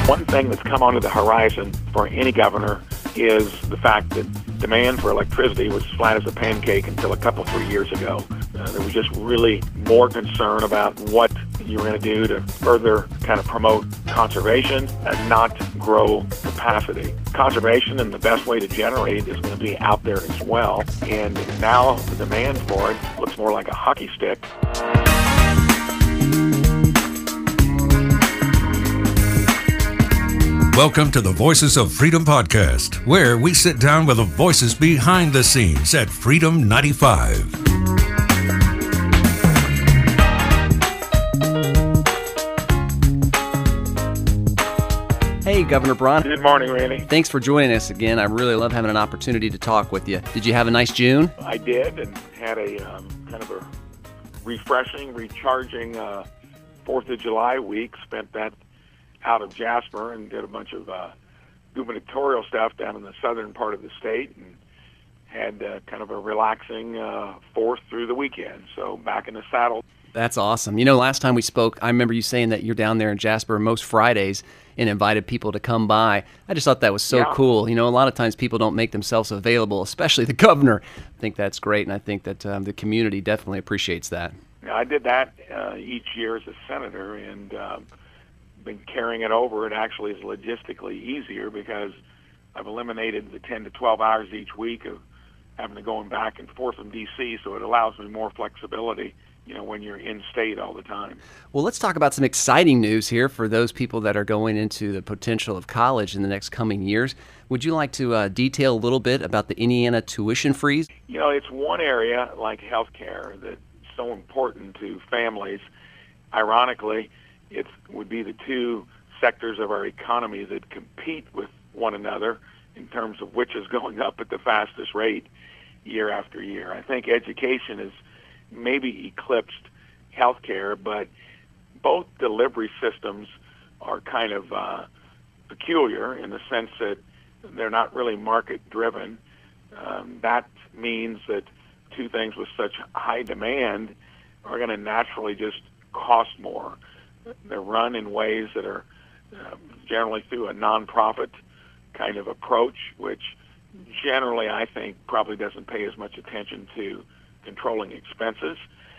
One thing that's come onto the horizon for any governor is the fact that demand for electricity was flat as a pancake until a couple, 3 years ago. There was just really more concern about what you were going to do to further kind of promote conservation and not grow capacity. Conservation and the best way to generate is going to be out there as well. And now the demand for it looks more like a hockey stick. Welcome to the Voices of Freedom podcast, where we sit down with the voices behind the scenes at Freedom 95. Hey, Governor Braun. Good morning, Randy. Thanks for joining us again. I really love having an opportunity to talk with you. Did you have a nice June? I did, and had a kind of a refreshing, recharging 4th of July week. Spent that out of Jasper and did a bunch of gubernatorial stuff down in the southern part of the state, and had kind of a relaxing 4th through the weekend. So back in the saddle. That's awesome. You know, last time we spoke, I remember you saying that you're down there in Jasper most Fridays and invited people to come by. I just thought that was so cool. You know, a lot of times people don't make themselves available, especially the governor. I think that's great, and I think that the community definitely appreciates that. Yeah, I did that each year as a senator, and been carrying it over. It actually is logistically easier because I've eliminated the 10 to 12 hours each week of having to going back and forth from D.C., so it allows me more flexibility, you know, when you're in state all the time. Well, let's talk about some exciting news here for those people that are going into the potential of college in the next coming years. Would you like to detail a little bit about the Indiana tuition freeze? You know, it's one area like healthcare that's so important to families. Ironically, it would be the two sectors of our economy that compete with one another in terms of which is going up at the fastest rate year after year. I think education has maybe eclipsed healthcare, but both delivery systems are kind of peculiar in the sense that they're not really market-driven. That means that two things with such high demand are going to naturally just cost more. They're run in ways that are generally through a nonprofit kind of approach, which generally I think probably doesn't pay as much attention to controlling expenses.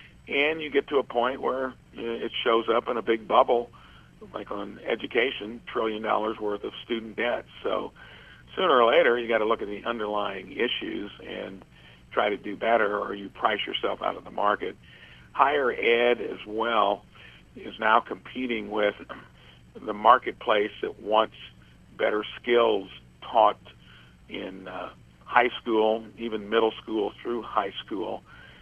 And you get to a point where it shows up in a big bubble, like on education, $1 trillion worth of student debt. So sooner or later, you got to look at the underlying issues and try to do better, or you price yourself out of the market. Higher ed as well is now competing with the marketplace that wants better skills taught in high school, even middle school through high school.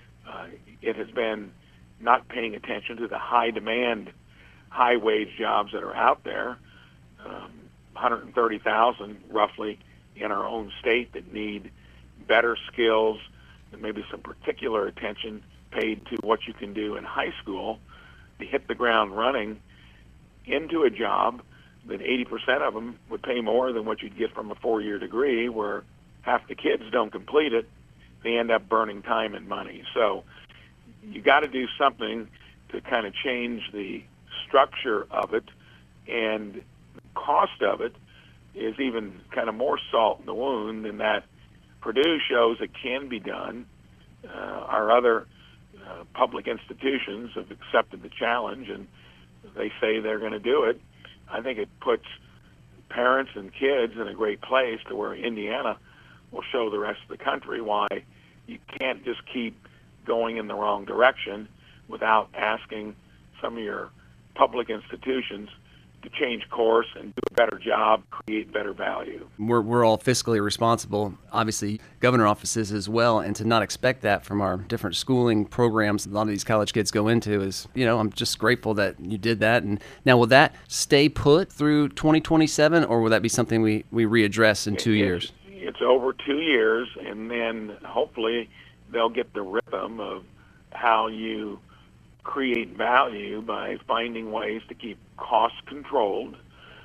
It has been not paying attention to the high demand, high wage jobs that are out there, 130,000 roughly in our own state that need better skills and maybe some particular attention paid to what you can do in high school to hit the ground running into a job that 80% of them would pay more than what you'd get from a 4-year degree, where half the kids don't complete it. They end up burning time and money. So you got to do something to kind of change the structure of it, and the cost of it is even kind of more salt in the wound in that Purdue shows it can be done. Our other public institutions have accepted the challenge, and they say they're going to do it. I think it puts parents and kids in a great place to where Indiana will show the rest of the country why you can't just keep going in the wrong direction without asking some of your public institutions to change course and do a better job, create better value. We're all fiscally responsible, obviously governor offices as well, and to not expect that from our different schooling programs a lot of these college kids go into is, you know, I'm just grateful that you did that. And now, will that stay put through 2027, or will that be something we readdress in 2 years? It's over 2 years, and then hopefully they'll get the rhythm of how you create value by finding ways to keep costs controlled.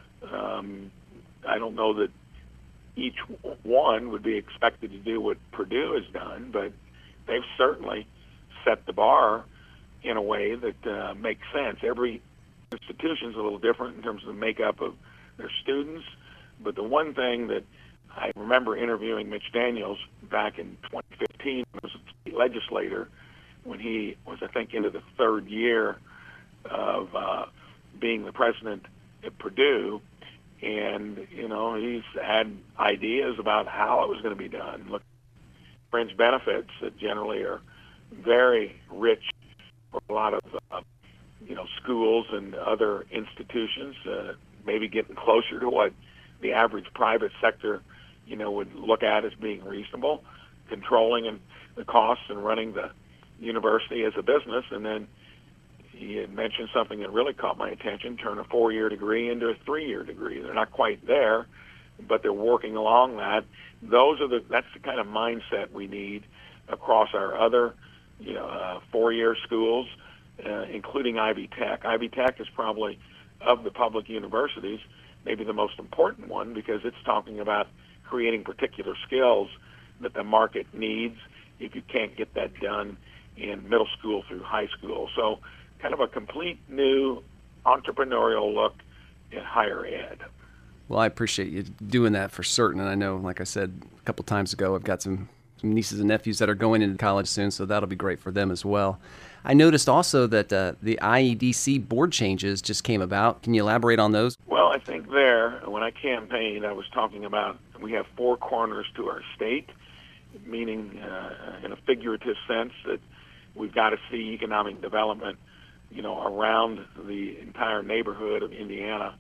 I don't know that each one would be expected to do what Purdue has done, but they've certainly set the bar in a way that makes sense. Every institution is a little different in terms of the makeup of their students. But the one thing that I remember interviewing Mitch Daniels back in 2015 as a state legislator when he was, I think, into the third year of being the president at Purdue. And, he's had ideas about how it was going to be done. Look, fringe benefits that generally are very rich for a lot of, schools and other institutions, maybe getting closer to what the average private sector, would look at as being reasonable, controlling and the costs and running the university as a business. And then he had mentioned something that really caught my attention, turn a 4-year degree into a 3-year degree. They're not quite there, but they're working along that. That's the kind of mindset we need across our other, 4-year schools, including Ivy Tech. Ivy Tech is probably, of the public universities, maybe the most important one because it's talking about creating particular skills that the market needs if you can't get that done in middle school through high school. So kind of a complete new entrepreneurial look at higher ed. Well, I appreciate you doing that for certain. And I know, like I said a couple times ago, I've got some nieces and nephews that are going into college soon, so that'll be great for them as well. I noticed also that the IEDC board changes just came about. Can you elaborate on those? Well, I think when I campaigned, I was talking about we have 4 corners to our state, meaning in a figurative sense that we've got to see economic development, around the entire neighborhood of Indiana.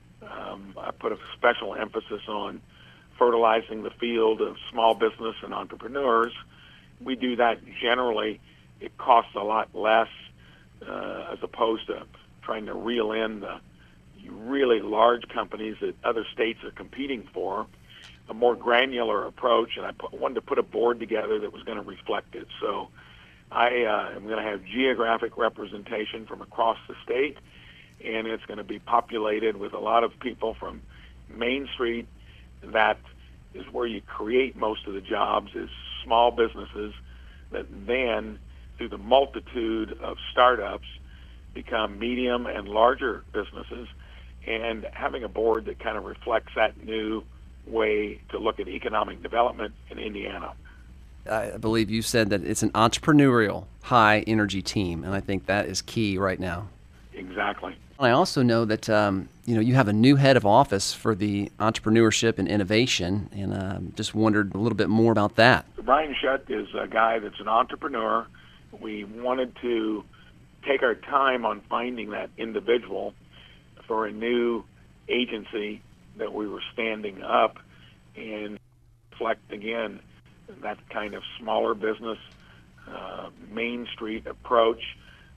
I put a special emphasis on fertilizing the field of small business and entrepreneurs. We do that generally. It costs a lot less as opposed to trying to reel in the really large companies that other states are competing for. A more granular approach, and I wanted to put a board together that was going to reflect it. So I am going to have geographic representation from across the state, and it's going to be populated with a lot of people from Main Street. That is where you create most of the jobs, is small businesses that then, through the multitude of startups, become medium and larger businesses, and having a board that kind of reflects that new way to look at economic development in Indiana. I believe you said that it's an entrepreneurial, high-energy team, and I think that is key right now. Exactly. I also know that you have a new head of office for the entrepreneurship and innovation, and just wondered a little bit more about that. Brian Schutt is a guy that's an entrepreneur. We wanted to take our time on finding that individual for a new agency that we were standing up and reflect again that kind of smaller business, Main Street approach,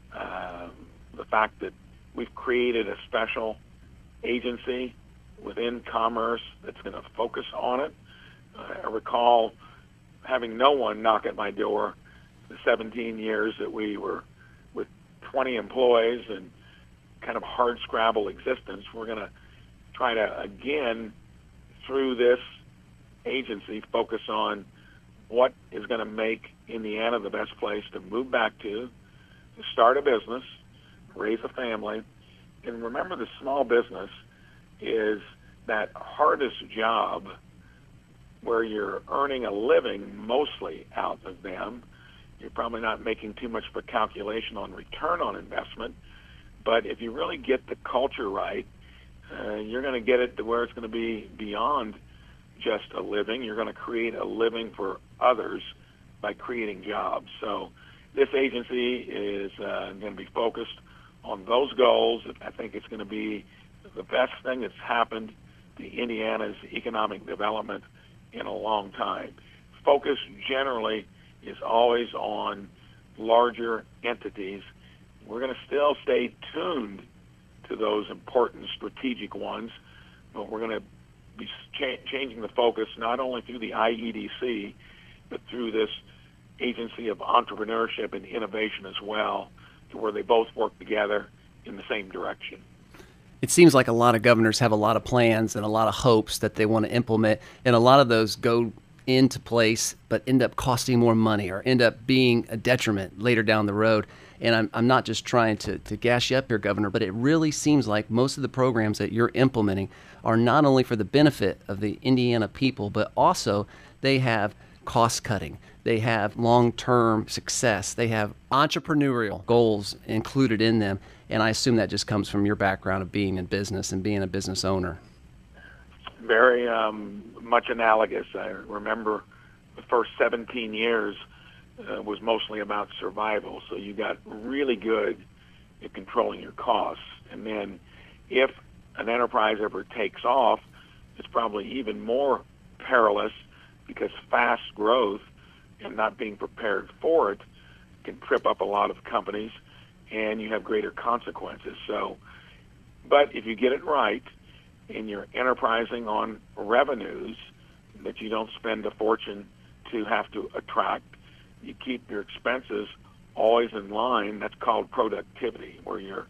the fact that we've created a special agency within Commerce that's going to focus on it. I recall having no one knock at my door the 17 years that we were with 20 employees and kind of hard scrabble existence. We're going to try to, again, through this agency, focus on what is going to make Indiana the best place to move back to start a business, raise a family. And remember, the small business is that hardest job where you're earning a living mostly out of them. You're probably not making too much of a calculation on return on investment. But if you really get the culture right, you're going to get it to where it's going to be beyond just a living. You're going to create a living for others by creating jobs. So this agency is going to be focused on those goals. I think it's going to be the best thing that's happened to Indiana's economic development in a long time. Focus generally is always on larger entities. We're going to still stay tuned to those important strategic ones, but we're going to be changing the focus not only through the IEDC, but through this agency of entrepreneurship and innovation as well, to where they both work together in the same direction. It seems like a lot of governors have a lot of plans and a lot of hopes that they want to implement, and a lot of those go into place but end up costing more money or end up being a detriment later down the road. And I'm not just trying to gas you up here, Governor, but it really seems like most of the programs that you're implementing are not only for the benefit of the Indiana people, but also they have cost cutting. They have long-term success. They have entrepreneurial goals included in them. And I assume that just comes from your background of being in business and being a business owner. Very much analogous. I remember the first 17 years was mostly about survival. So you got really good at controlling your costs. And then if an enterprise ever takes off, it's probably even more perilous because fast growth and not being prepared for it can trip up a lot of companies, and you have greater consequences. So, but if you get it right and you're enterprising on revenues that you don't spend a fortune to have to attract, you keep your expenses always in line. That's called productivity, where you're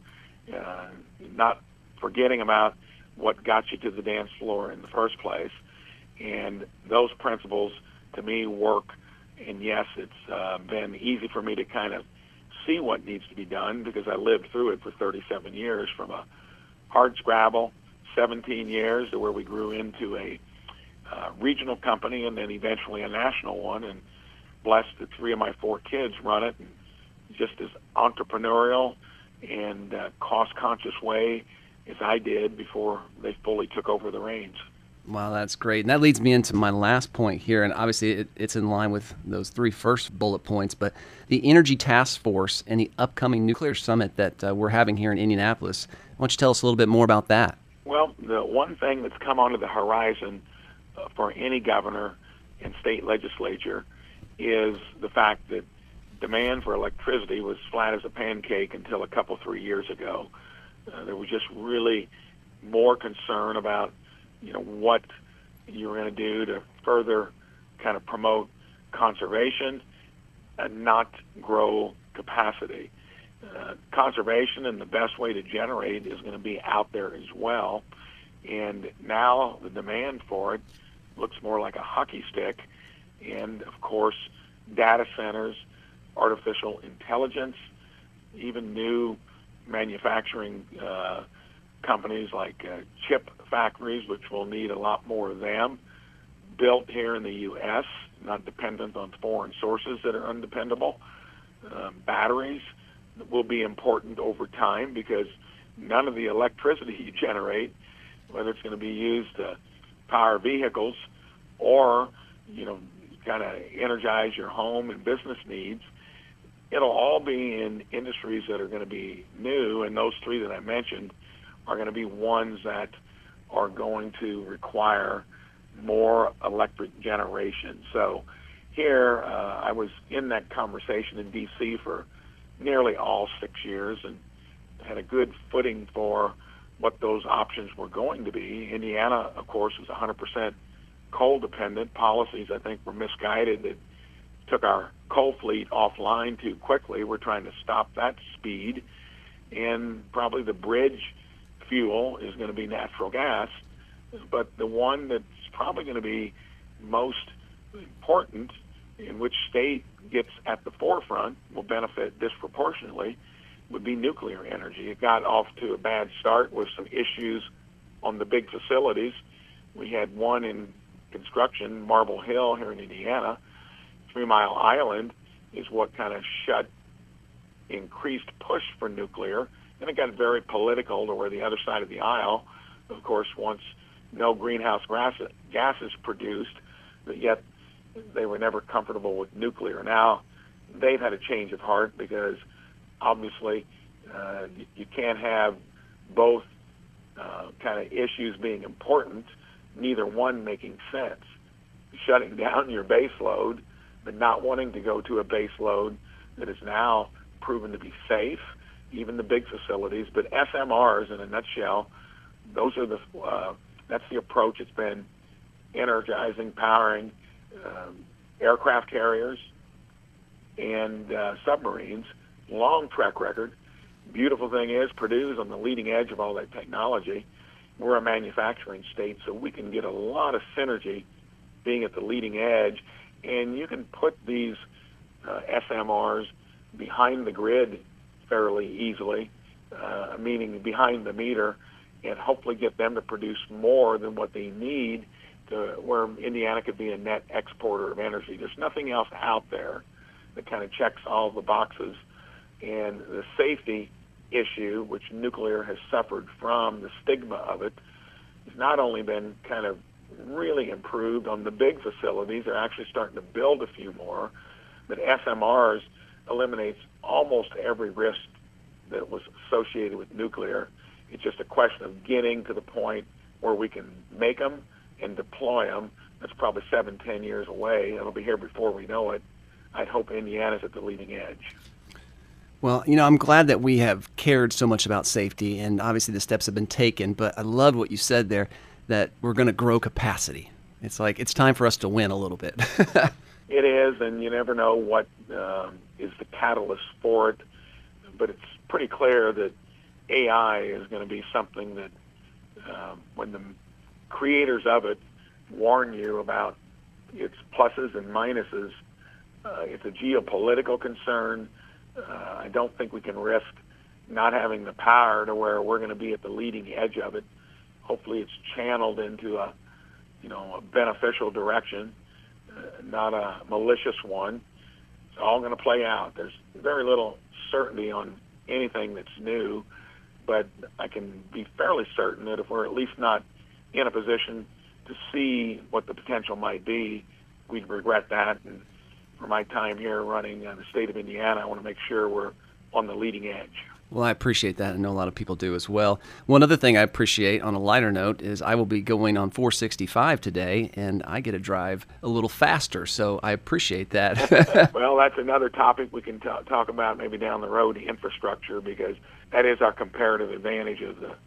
not forgetting about what got you to the dance floor in the first place. And those principles, to me, work. And yes, it's been easy for me to kind of see what needs to be done because I lived through it for 37 years, from a hard scrabble, 17 years, to where we grew into a regional company and then eventually a national one, and blessed that 3 of my 4 kids run it, and just as entrepreneurial and cost-conscious way as I did before they fully took over the reins. Wow, that's great. And that leads me into my last point here. And obviously, it's in line with those 3 first bullet points. But the Energy Task Force and the upcoming nuclear summit that we're having here in Indianapolis, why don't you tell us a little bit more about that? Well, the one thing that's come onto the horizon for any governor and state legislature is the fact that demand for electricity was flat as a pancake until a couple, 3 years ago. There was just really more concern about what you were going to do to further kind of promote conservation and not grow capacity. Conservation and the best way to generate is going to be out there as well. And now the demand for it looks more like a hockey stick. And, of course, data centers, artificial intelligence, even new manufacturing companies like chip factories, which will need a lot more of them, built here in the U.S., not dependent on foreign sources that are undependable. Batteries will be important over time because none of the electricity you generate, whether it's going to be used to power vehicles or, kind of energize your home and business needs, it'll all be in industries that are going to be new, and those 3 that I mentioned are going to be ones that are going to require more electric generation. So here, I was in that conversation in D.C. for nearly all 6 years and had a good footing for what those options were going to be. Indiana, of course, is 100% coal-dependent. Policies, I think, were misguided that took our coal fleet offline too quickly. We're trying to stop that speed, and probably the bridge fuel is going to be natural gas, but the one that's probably going to be most important, in which state gets at the forefront, will benefit disproportionately, would be nuclear energy. It got off to a bad start with some issues on the big facilities. We had one in construction, Marble Hill here in Indiana. 3 Mile Island is what kind of shut increased push for nuclear. And it got very political to where the other side of the aisle, of course, wants no greenhouse gases produced, but yet they were never comfortable with nuclear. Now, they've had a change of heart because obviously you can't have both kind of issues being important, neither one making sense. Shutting down your base load, but not wanting to go to a base load that is now proven to be safe, even the big facilities. But SMRs, in a nutshell, those are that's the approach. It's been energizing, powering aircraft carriers and submarines. Long track record. Beautiful thing is Purdue is on the leading edge of all that technology. We're a manufacturing state, so we can get a lot of synergy being at the leading edge. And you can put these SMRs behind the grid fairly easily, meaning behind the meter, and hopefully get them to produce more than what they need to where Indiana could be a net exporter of energy. There's nothing else out there that kind of checks all the boxes. And the safety issue, which nuclear has suffered from, the stigma of it, has not only been kind of really improved on the big facilities. They're actually starting to build a few more, but SMRs eliminates almost every risk that was associated with nuclear. It's just a question of getting to the point where we can make them and deploy them. That's probably 7-10 years away. It'll be here before we know it. I'd hope Indiana's at the leading edge. Well, I'm glad that we have cared so much about safety, and obviously the steps have been taken, but I love what you said there, that we're going to grow capacity. It's like it's time for us to win a little bit. It is, and you never know what is the catalyst for it, but it's pretty clear that AI is going to be something that when the creators of it warn you about its pluses and minuses, it's a geopolitical concern. I don't think we can risk not having the power to where we're going to be at the leading edge of it. Hopefully it's channeled into a beneficial direction, not a malicious one. It's all going to play out. There's very little certainty on anything that's new, but I can be fairly certain that if we're at least not in a position to see what the potential might be, we'd regret that. And for my time here running the state of Indiana, I want to make sure we're on the leading edge. Well, I appreciate that. I know a lot of people do as well. One other thing I appreciate on a lighter note is I will be going on 465 today, and I get to drive a little faster, so I appreciate that. Well, that's another topic we can talk about maybe down the road, infrastructure, because that is our comparative advantage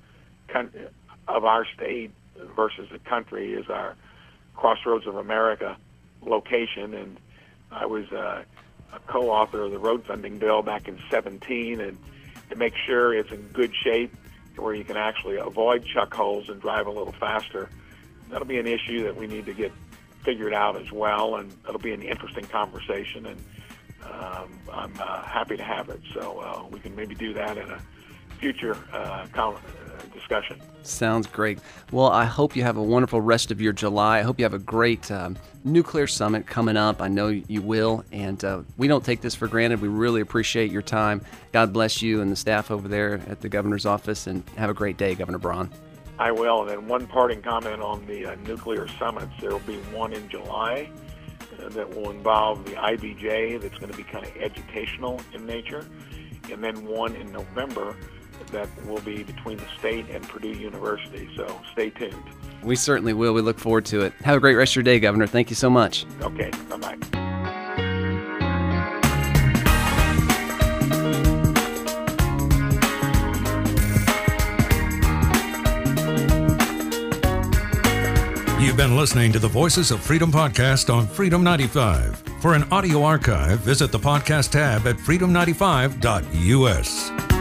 of our state versus the country, is our Crossroads of America location. And I was a co-author of the road funding bill back in 2017, and to make sure it's in good shape where you can actually avoid chuck holes and drive a little faster. That'll be an issue that we need to get figured out as well, and it'll be an interesting conversation, and I'm happy to have it. So we can maybe do that in a future discussion. Sounds great. Well, I hope you have a wonderful rest of your July. I hope you have a great nuclear summit coming up. I know you will, and we don't take this for granted. We really appreciate your time. God bless you and the staff over there at the governor's office, and have a great day, Governor Braun. I will. And then one parting comment on the nuclear summits. There will be one in July that will involve the IBJ that's going to be kind of educational in nature, and then one in November that will be between the state and Purdue University. So stay tuned. We certainly will. We look forward to it. Have a great rest of your day, Governor. Thank you so much. Okay. Bye-bye. You've been listening to the Voices of Freedom podcast on Freedom 95. For an audio archive, visit the podcast tab at freedom95.us.